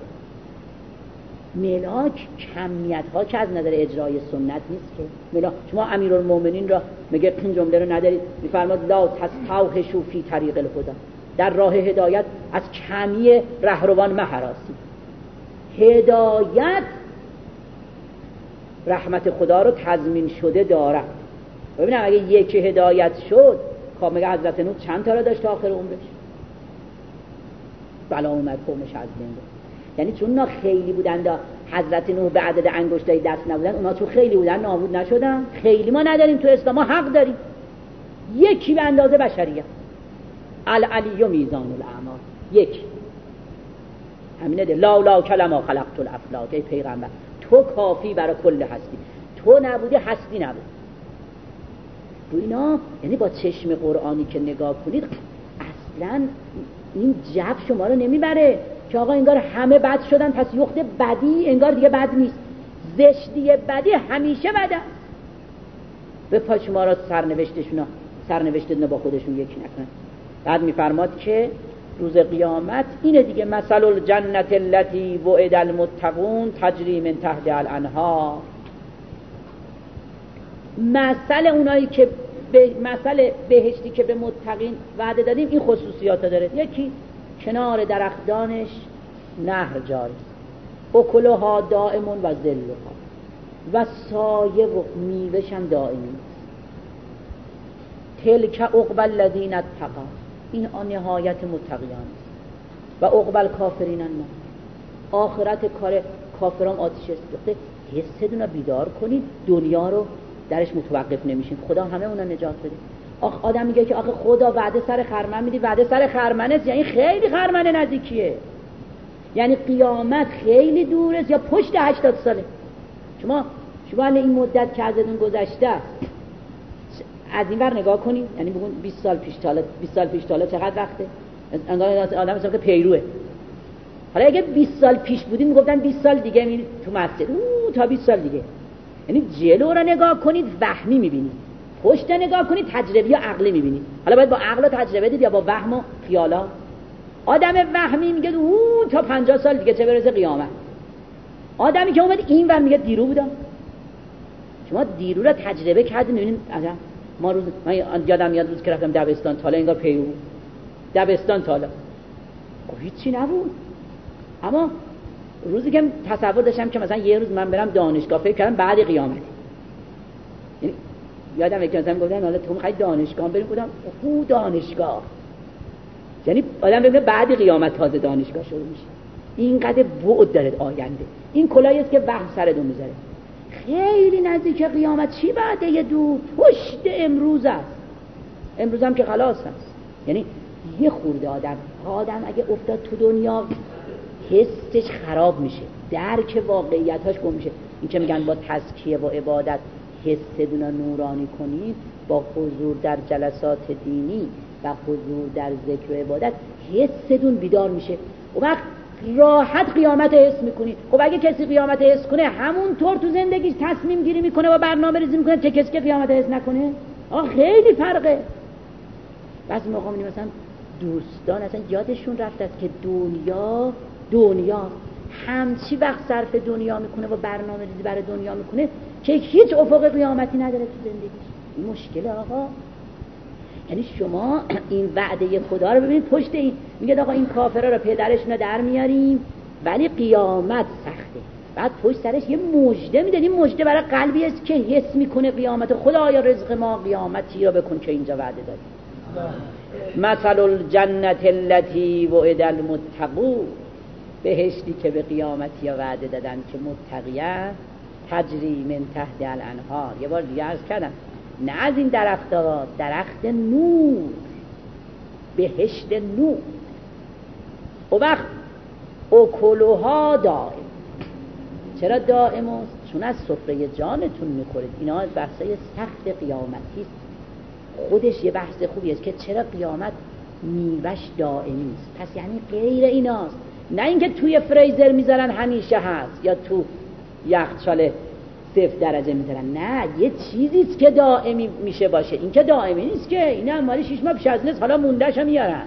ملاک کمیت ها که از نظر اجرای سنت نیست که ملاک. شما امیرالمومنین را میگه این جمله رو ندارید، میفرماد لا تستوحشوا فی طریق الهدی، در راه هدایت از کمی رهروان مهراسید. هدایت رحمت خدا رو تضمین شده داره. ببینم اگه یکی هدایت شد، کامل حضرت نوح چند تا را داشت تا آخر عمرش؟ بلا اومد قومش از بین بود. یعنی چون اونا خیلی بودن، دا حضرت نوح به عدد انگشتای دست نبودن، اونا چون خیلی بودن نابود نشدن. خیلی ما نداریم تو اسلام، ما حق داریم. یکی به اندازه بشریت، العلی و میزان الاعمال، یک همینه ده. لا لا کلمه خلقت الافلاک، ای پیغمبر تو کافی برای کل هستی، تو نبودی هستی نبود. رو اینا یعنی با چشم قرآنی که نگاه کنید اصلا این جو شما رو نمیبره که آقا انگار همه بد شدن پس یخت بدی انگار دیگه بد نیست. زشتی بدی همیشه بده. به پا شما را سرنوشتشون سرنوشتشون با خودشون یکی نکنن. بعد میفرماد که روز قیامت اینه دیگه، مثل الجنت التي وعد المتقون تجری من تحتها الانهار. مثل اونایی که به مثل بهشتی که به متقین وعده دادیم این خصوصیات داره. یکی کنار درختانش نهر جاری، اکلها دائم و ظلها، و سایه و میوه‌ش هم دائمی. تلک عقبی الذین اتقوا، این نهایت متقیان و عقبی الکافرین النار، آخرت کار کافران آتش است. حستون رو بیدار کنید، دنیا رو درش متوقف نمیشین، خدا همه اونا نجات بده. آخ آدم میگه که آخه خدا وعده سر خرمن میدی، وعده سر خرمن است، یعنی خیلی خرمن نزدیکیه، یعنی قیامت خیلی دور است یا پشت هشتاد ساله. شما شما این مدت که ازتون گذشته از این ور نگاه کنید، یعنی بگون بیست سال پیش تا بیست سال پیش تا چقدر وقته؟ آدم مثلا که پیروه. حالا اگه بیست سال پیش بودین میگفتن بیست سال دیگه میرید تو مسجد، اوه تا بیست سال دیگه. یعنی جلو رو نگاه کنید وهمی میبینید، پشت نگاه کنید تجربی یا عقلی میبینید. حالا باید با عقل و تجربه دید یا با وهم و خیالا. آدم وهمی میگه اوه تا پنجاه سال دیگه چه برسه قیامت. آدمی که اومد این ور میگه دیرو بودم. شما دیرو رو تجربه کردین میبینید. ما روز من یادم میاد روز که رفتم دبستان تالا، انگار پیرو دبستان تالا هیچی نبود، اما روزی که تصور داشتم که مثلا یه روز من برم دانشگاه، فکر کردم بعد قیامت. یعنی یادم میاد مثلا گفتن حالا تو میخوای دانشگاه بریم، بودم او دانشگاه، یعنی آدم ببینه بعد قیامت تازه دانشگاه شروع میشه. اینقدر بعد داره آینده. این کلاهی است که وهم سرتون میذاره. خیلی نزدیک قیامت، چی بعده یه دور پشت امروز است. امروز هم که خلاص هست. یعنی یه خورده آدم آدم اگه افتاد تو دنیا حسش خراب میشه، درک واقعیتاش گم میشه. این که میگن با تزکیه و عبادت حستون رو نورانی کنید، با حضور در جلسات دینی و حضور در ذکر و عبادت حستون بیدار میشه. و وقت راحت قیامت حس میکنید. خب اگه کسی قیامت حس کنه همونطور تو زندگیش تصمیم گیری میکنه و برنامه ریزی میکنه، چه کسی که قیامت حس نکنه؟ آه خیلی فرقه. بعضی موقع میبینیم مثلا دوستان اصلا یادشون رفته است که دنیا دنیا همچی وقت صرف دنیا میکنه و برنامه ریزی برای دنیا میکنه که هیچ افق قیامتی نداره تو زندگیش. این مشکله آقا. یعنی شما این وعده خدا رو ببینید، پشت این میگه آقا این کافرها رو پدرشون رو در میاریم ولی قیامت سخته. بعد پشت سرش یه مژده میده. این مژده برای قلبی است که حس میکنه قیامت. خدایا رزق ما قیامتی رو بکن که اینجا وعده دادی. مثل الجنة التي وعد المتقون، بهشتی که به قیامتی وعده دادن که متقیان، تجری من تحت الانهار. یه بار دیگه عرض کردم نه از این درخت ها، درخت نور، بهشت نور. و وقت اکلها دائم. چرا دائم است؟ چون از سفره جانتون میخورید. اینا بحثای سخت قیامتی است. خودش یه بحث خوبی است که چرا قیامت میوش دائمی است. پس یعنی غیر ایناست، نه اینکه توی فریزر میذارن همیشه هست یا تو یخچال صفر درجه میذارن. نه، یه چیزی است که دائمی میشه باشه. این که دائمی نیست که، این هم مالی شش ماه پیش از نست، حالا موندهش هم میارن.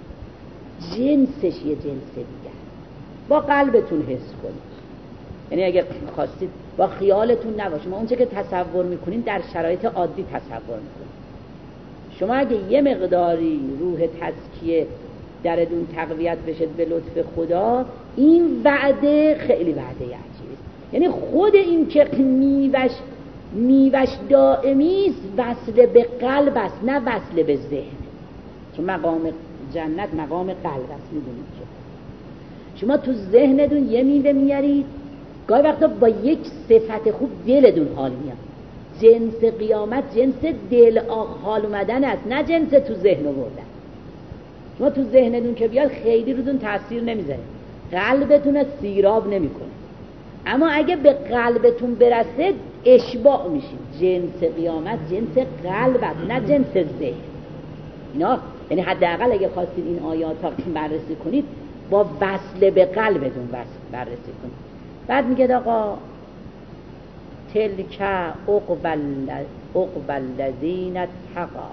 جنسش یه جنس دیگر. با قلبتون حس کنید. یعنی اگه خواستید با خیالتون نباشه. ما اونچه که تصور میکنین در شرایط عادی تصور میکنین. شما اگه یه مقداری روح تزکیه درتون تقویت بشه به لطف خدا، این وعده خیلی وعده عجیبه. یعنی خود این که میوش میوش دائمی است، وصل به قلب است نه وصل به ذهن. چون مقام جنت مقام قلب است. میدونید که شما تو ذهنتون یه میوه میارید، گاهی وقتا با یک صفت خوب دلتون حال میاد. جنس قیامت جنس دل حال اومدن است، نه جنس تو ذهن آوردن. شما تو ذهنتون که بیاد خیلی روتون تاثیر نمیذاره، قلبتون رو سیراب نمیکنه. اما اگه به قلبتون برسه اشباع میشید. جنس قیامت جنس قلب است نه جنس ذهن. اینا یعنی حداقل اگه خواستید این آیات ها بررسی کنید با وصل به قلبتون بررسی کنید. بعد میگه آقا تلک عقبی الذین اتقوا،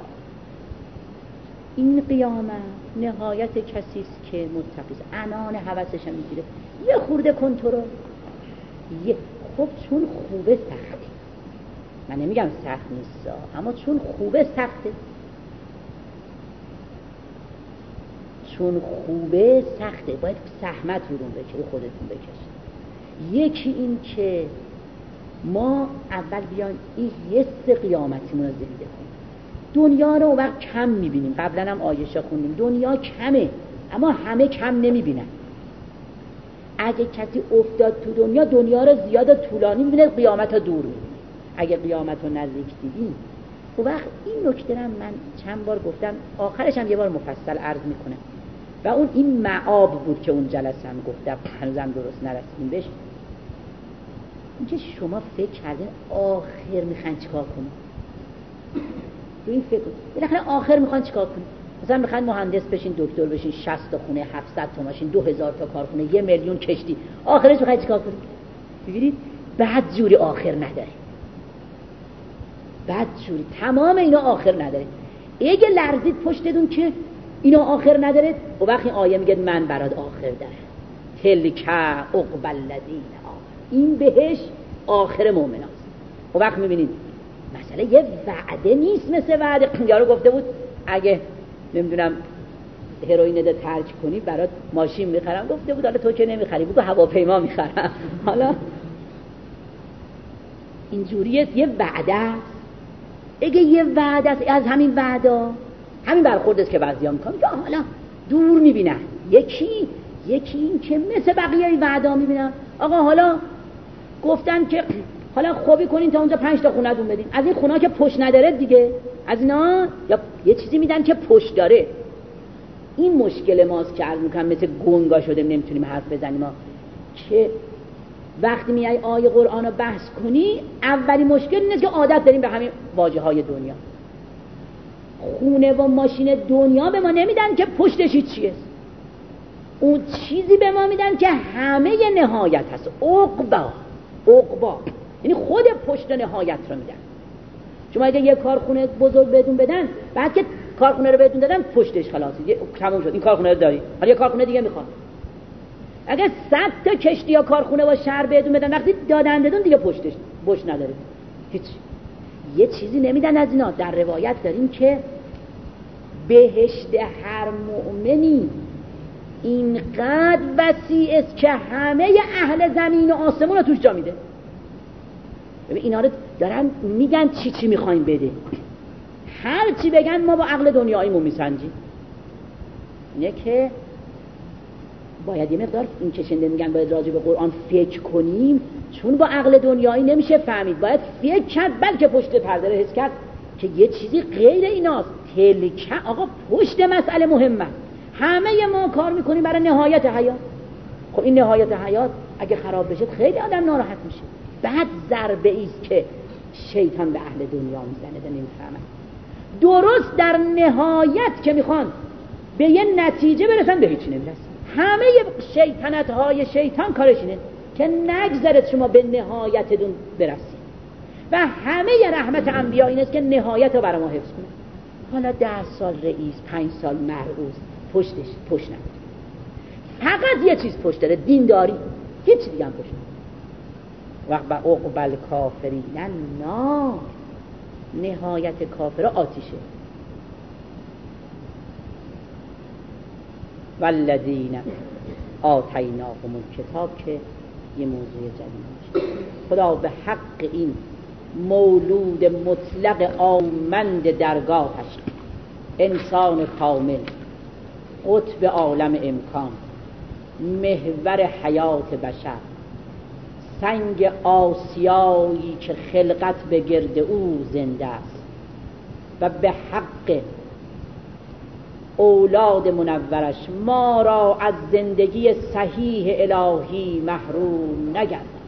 این قیامت نهایت کسی است که متقی است. عنان هوسش هم میگیره، یه خورده کنترل. یه خب چون خوبه سخته، من نمیگم سخت نیست، اما چون خوبه سخته. چون خوبه سخته، باید زحمت رو بکشید، خودتون بکشید. یکی این که ما اول بیان این حس قیامتیمون رو زنده کنیم. دنیا رو وقت کم میبینیم. قبلا هم آیشه خوندیم دنیا کمه، اما همه کم نمیبینن. اگه کسی افتاد تو دنیا، دنیا رو زیاد و طولانی میبینه، قیامت رو دور میبینه. اگه قیامت رو نزدیک دیدیم، و وقت این نکته رو من چند بار گفتم، آخرش هم یه بار مفصل عرض میکنم، و اون این معاب بود که اون جلسه هم گفتم، هنوزم درست نرسیدیم بهش. اینکه شما فکر کردین آخر میخوان چیکار کنن؟ رو این فکر بالاخره آخر میخوان چیکار کنن؟ مثلا میخوان مهندس بشین، دکتر بشین، شصت تا خونه، هفتصد تا ماشین، دو هزار تا کارخونه، یه میلیون کشتی، آخرش میخوان چیکار کنن؟ ببینید بعد جوری آخر نداره، بعد جوری تمام اینا آخر نداره. اگه لرزید پشتتون که اینا آخر نداره، و وقتی آیه میگه من برات آخر داره، تلک عقبی الذین آمنوا، این بهش آخر مومناست. و وقت میبینید مسئله یه وعده نیست، مثل وعده یارو گفته بود اگه نمیدونم هروئین ده ترک کنی برات ماشین میخرم، گفته بود حالا تو که نمیخری، بگو هواپیما میخرم. حالا اینجوریه، یه وعده است. اگه یه وعده است، از همین وعده همین برخورد است که بعضیا میکنن که حالا دور میبینن، یکی یکی این که مثل بقیه وعده میبینن، آقا حالا گفتن که حالا خوبی کنین تا اونجا پنج تا خونه دون بدین، از این خونه که پشت نداره دیگه، از اینا یا یه چیزی میدن که پشت داره. این مشکل ماست که عرض میکنم مثل گنگا شده، نمیتونیم حرف بزنیم ما. که وقتی میای آیه قرآن رو بحث کنی، اولی مشکل اینه که عادت داریم به همین واژه های دنیا. خونه و ماشین دنیا به ما نمیدن که پشتش چیه، اون چیزی به ما میدن که همه نهایت هست، عقبا عقبا، یعنی خود پشت نهایت رو میدن. شما اگه یه کارخونه بزرگ بهتون بدن، بعد که کارخونه رو بهتون دادن پشتش خلاص تموم شد، این کارخونه رو داری، حالا یه کارخونه دیگه میخواد. اگه صد تا کشتی یا کارخونه و شهر بهتون بدن، وقتی دادن بدون دیگه پشتش پشت نداره، هیچ یه چیزی نمیدن از اینا. در روایت داریم که بهشت هر مؤمنی اینقدر وسیع است که همه اهل زمین و آسمون رو توش جا میده. ببین اینا رو دارن میگن چی چی میخوایم بده، هر چی بگن ما با عقل دنیاییمون میسنجیم. اینه که باید یه مقدار این کشنده میگن باید راجع به قرآن فکر کنیم، چون با عقل دنیایی نمیشه فهمید، باید فکر کرد، بلکه پشت پرده رو حس کرد که یه چیزی غیر ایناست. تلکه آقا پشت مسئله مهمه. همه ما کار میکنیم برای نهایت حیات. خب این نهایت حیات اگه خراب بشه خیلی آدم ناراحت میشه. بعد ضربه ایست که شیطان به اهل دنیا میزنه، ده نمیفهمن. درست در نهایت که میخوان به یه نتیجه برسن، به هیچی نمیرسن. همه شیطنت های شیطان کارش اینه که نگذارد شما به نهایتتون برسید، و همه رحمت انبیا این است که نهایت رو برای ما حفظ کنه. حالا ده سال رئیس، پنج سال مرعوز، پشتش پشت نداره، فقط یه چیز پشت داره، دینداری، هیچ دیگه هم پشت نداره. و عقبال کافرین نار، نهایت کافر آتیشه. والذین آتیناهم الکتاب که یه موضوع جدید. خدا به حق این مولود مطلق آمند درگاهش، انسان کامل، قطب عالم امکان، محور حیات بشر، سنگ آسیایی که خلقت به گرد او زنده است، و به حق اولاد منورش ما را از زندگی صحیح الهی محروم نگردد.